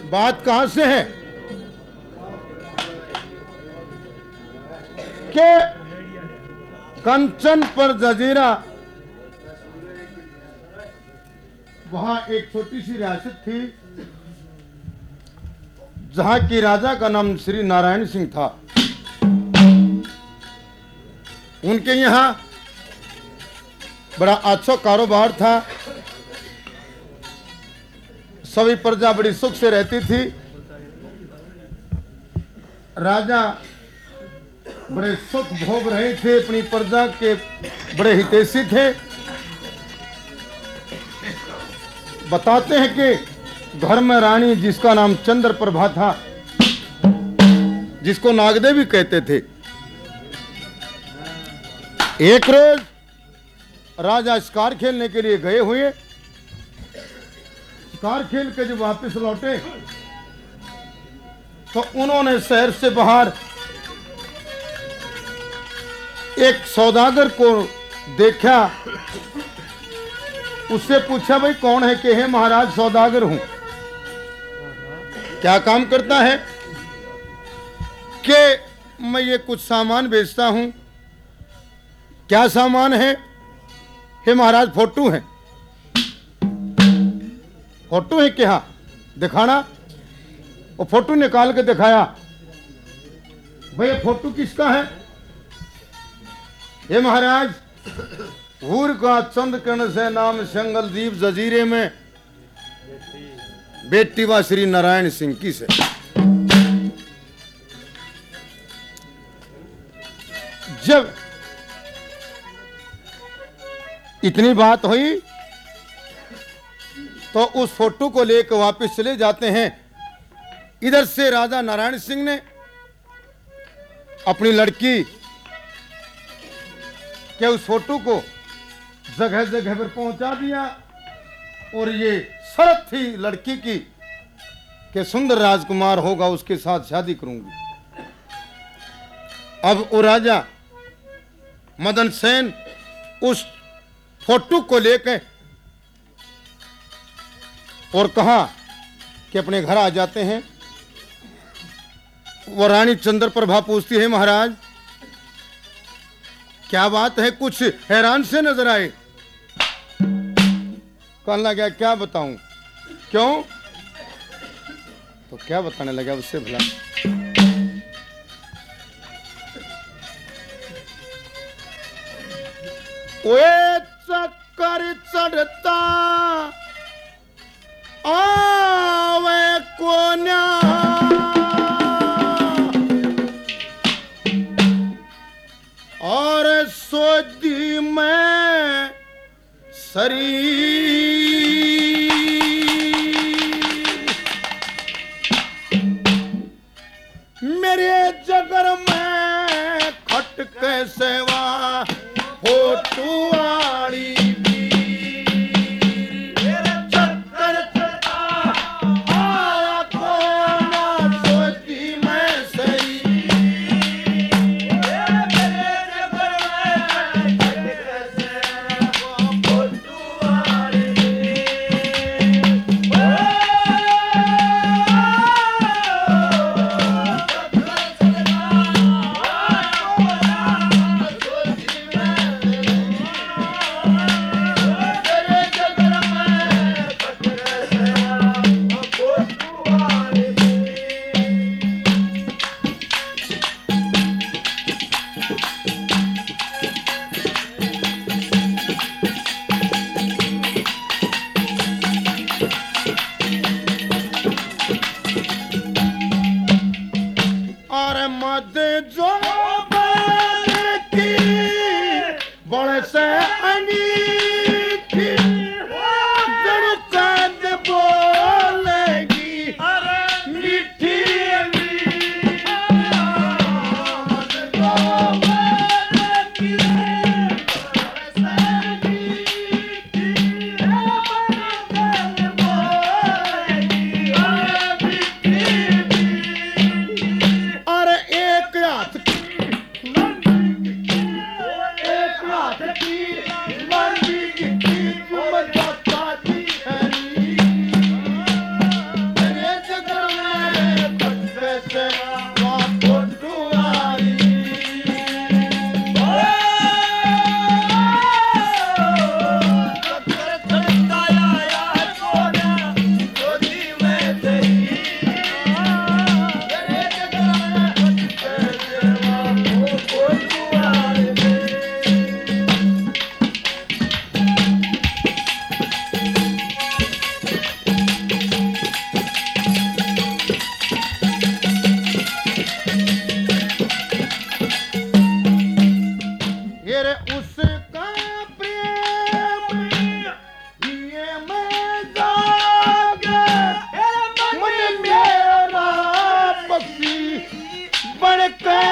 बात कहां से है कि कंचन पर जजीरा, वहां एक छोटी सी रियासत थी जहां की राजा का नाम श्री नारायण सिंह था। उनके यहां बड़ा अच्छा कारोबार था, सभी प्रजा बड़ी सुख से रहती थी। राजा बड़े सुख भोग रहे थे, अपनी प्रजा के बड़े हितैषी थे। बताते हैं कि घर में रानी जिसका नाम चंद्रप्रभा था, जिसको नागदेवी कहते थे, एक रोज राजा शिकार खेलने के लिए गए हुए, शिकार खेल के जब वापस लौटे तो उन्होंने शहर से बाहर एक सौदागर को देखा। उससे पूछा, भाई कौन है? कि है महाराज सौदागर हूं। क्या काम करता है? कि मैं ये कुछ सामान बेचता हूं। क्या सामान है? हे महाराज फोटो है। फोटो है क्या? दिखाना। वो फोटो निकाल के दिखाया। भैया फोटो किसका है? हे महाराज हूर का चंद्रकर्ण से नाम संगलदीप जजीरे में बेटी व श्री नारायण सिंह की से। जब इतनी बात हुई तो उस फोटो को लेकर वापस चले जाते हैं। इधर से राजा नारायण सिंह ने अपनी लड़की के उस फोटो को जगह जगह पर पहुंचा दिया और ये शर्त थी लड़की की कि सुंदर राजकुमार होगा उसके साथ शादी करूंगी। अब वो राजा मदन सेन उस फोटो को लेकर और कहा कि अपने घर आ जाते हैं। वो रानी चंद्रप्रभा पूछती है, महाराज क्या बात है? कुछ हैरान से नजर आए। कहने लगा, क्या बताऊं? क्यों? तो क्या बताने लगा उससे भला? ओए चक्कर चढ़ता आवे कोन्या, और सोदी में शरीर मेरे जगर में खटके सेवा फोटू आड़ी पे